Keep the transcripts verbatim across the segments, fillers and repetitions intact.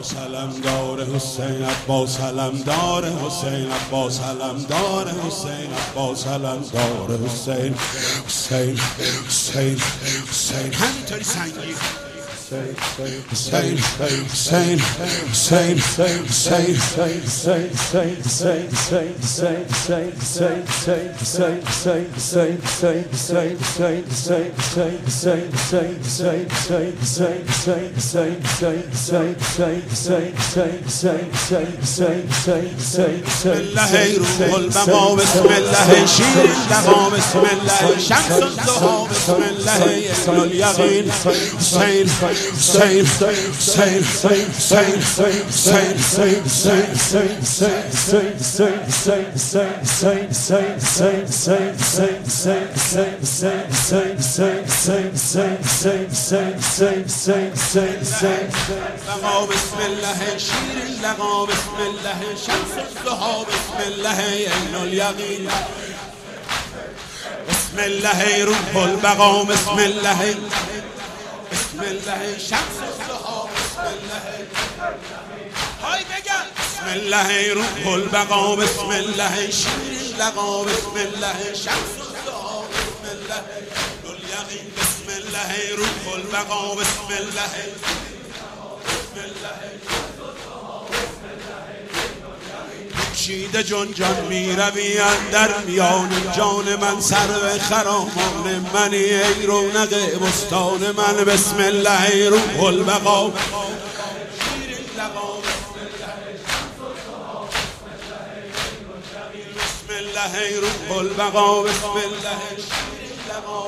علمدار حسین عباس علمدار حسین عباس علمدار حسین عباس علمدار حسین حسین حسین حسین همینطوری سنگین حسین حسین حسین حسین بسم الله روح البقا بسم الله شیر الدغا بسم الله شمس الضحی بسم الله عین الیقین حسین حسین حسین حسین بقا بسم الله شیر اللقا بسم الله شمس الضحی بسم الله عین الیقین بسم الله روح البقا بسم الله بسم الله شمس الضحی بسم الله های بگن بسم الله روح البقا بسم الله شیر اللقا بسم الله شمس الضحی بسم الله الیقین بسم الله روح البقا بسم الله بسم الله شیده جون جان می روی اندر میان جان من سر خرامان منی ای رونق بستان من بسم الله روح البقا شیر اللقا بسم الله روح البقا بسم الله شیر اللقا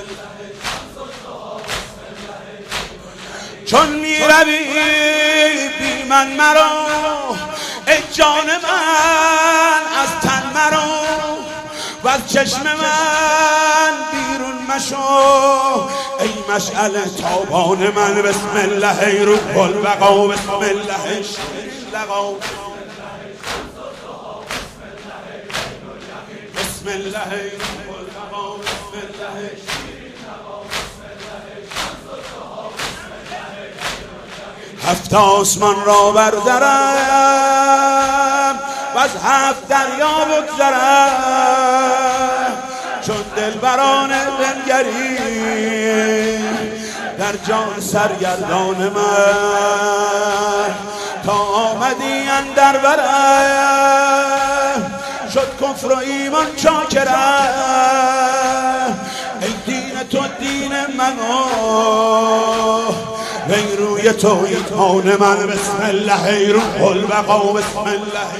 چون می روی بی من مرا ای جان من از تن مرا و از چشم من بیرون مشو ای مشعل تابان من بسم الله روح البقا بسم الله شیر اللقا بسم الله روح البقا بسم الله شیر هفت آسمان را بردرم و از هفت دریا بگذرم چون دلبران بنگری در جان سرگردان من تا آمدی اندر برم شد کفر و ایمان چاکرم ای دین تو دین من ای روی تو ایمان من بسم الله روح البقا بسم الله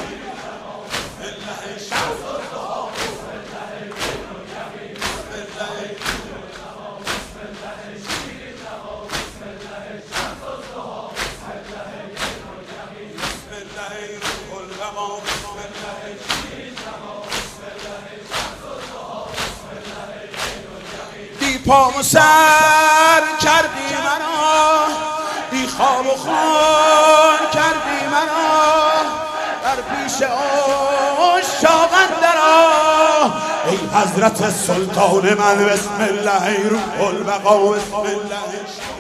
دی پام و سر کردی منو دی خواب و خون کردی منو در پیش عشاق اندرآ ای حضرت سلطان من بسم الله روح البقا بسم الله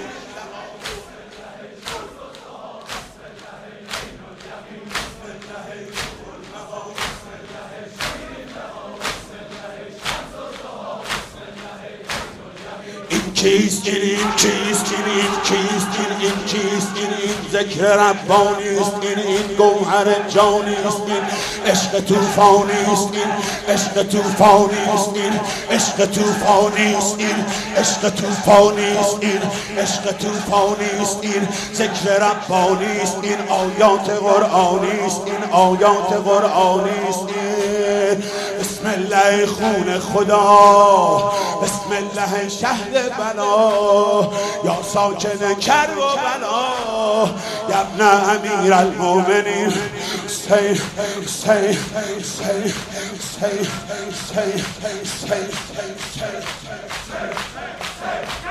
چیست این این چیست این این چیست این این چیست این این ذکر ربانیست این این گوهر جانیست این عشق طوفانیست این عشق طوفانیست این عشق طوفانیست این عشق طوفانیست این عشق طوفانیست این ذکر ربانیست این آیات قرآنیست این آیات قرآنیست این بسم الله خون خدا بسم الله شهد بلا یا ساکن کرب و بلا یا ابن امیر المؤمنین حسین حسین حسین حسین حسین حسین